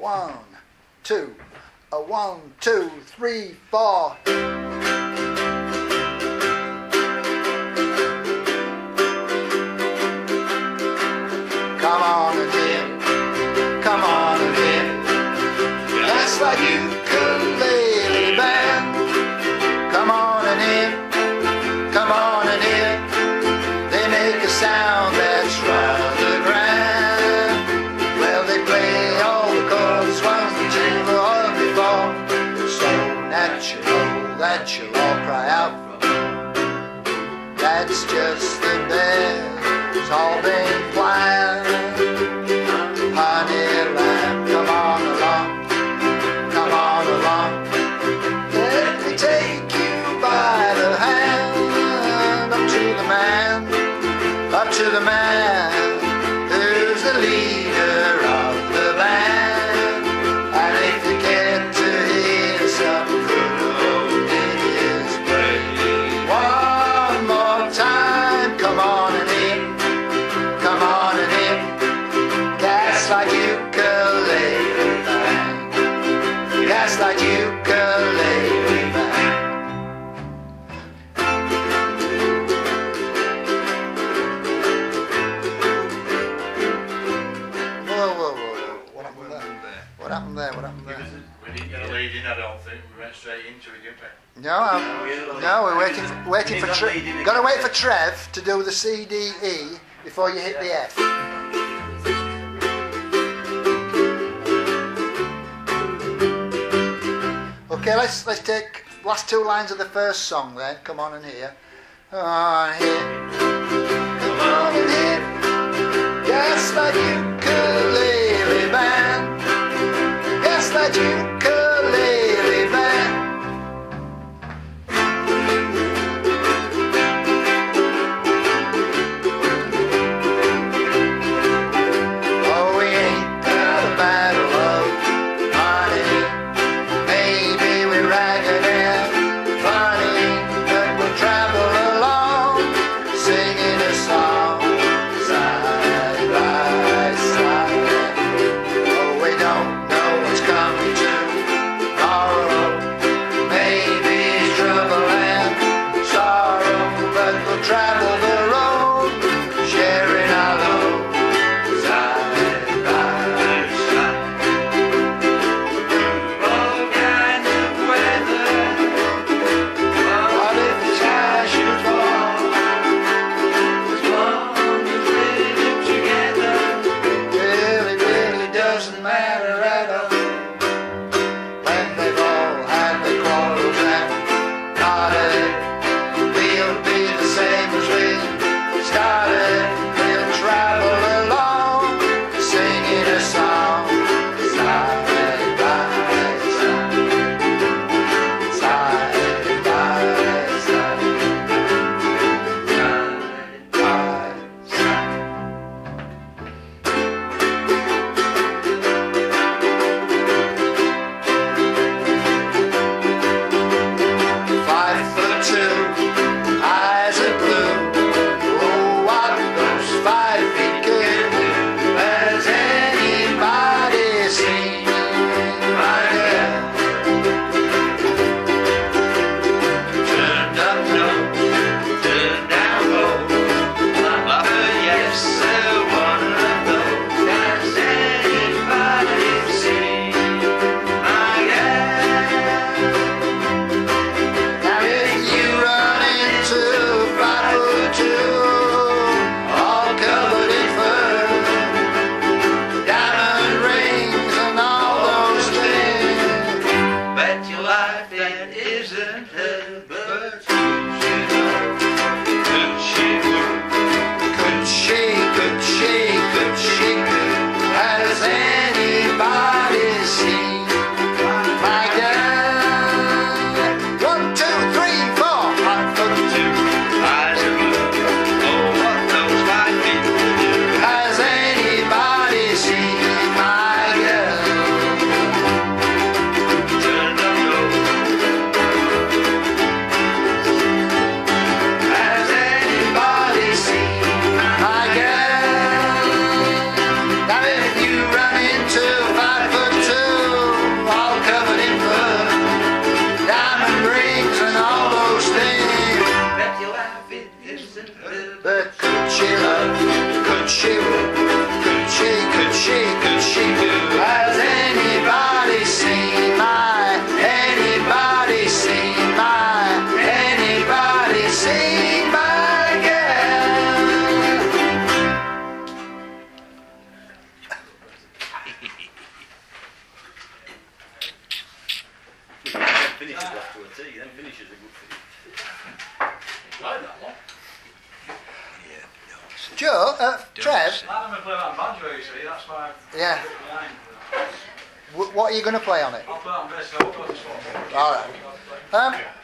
1, 2. 1, 2, 3, 4. Come on and hit, come on and hit. That's like ukulele band. Come on and hit, come on and hit. They make a sound that's rather grand. Well, they play all the chords, ones and twos, or before. So natural that you'll all cry out for. That's just the best, it's all been planned. Honey lamb, come on along, come on along. Let me take you by the hand, up to the man, up to the man, who's the leader of the band. And if you get to hear some good old ditties play, one more time, come on and in, come on and in. That's like ukulele band, that's like ukulele band. What happened there? What happened there? What happened there? We didn't get a lead in, I don't think. We went straight into it, didn't we? No, we're waiting for Trev. Got to wait for Trev to do the C, D, E before you hit the F. Okay, let's take last two lines of the first song then. Come on and hear. Come on and hear. Come on and hear. Yes, that ukulele band. Yes, that ukulele band. Oh, we ain't got a battle of money. Maybe we're ragged and funny, but we'll travel along, singing a song, side by side. Oh, we don't know what's coming tomorrow. Maybe it's trouble and sorrow, but we'll travel the road, sharing our load, side by side. All kind of weather. What if the sky should fall? As long as we live together. Really, really doesn't matter at all. When they've all had their quarrels and parted, we'll be the same as we started. We'll travel along, singing a song, side by side, side by side, side by side. Five foot two, eyes are blue. Oh, what those 5 feet can do. Has anybody seen my girl? Turned up low, turned down low. Yes, one of those. Has anybody seen my girl? Now if you run into 5 foot two, all covered in fur, diamond rings and all those things, Bet your life that isn't her, but could she move? could she, could she, could she, has anybody seen my girl? 1, 2, 3, 4, 5 foot two. Eyes are blue. Oh, what those 5 feet do. Has anybody seen my girl? Turned up low. Has anybody seen my girl? Now if you run into 5 foot two, Joe, Trev, I'm going to play that on banjo, you see, that's my yeah. line. What are you going to play on it? I'll play that on bass, I won't go to swap. All right.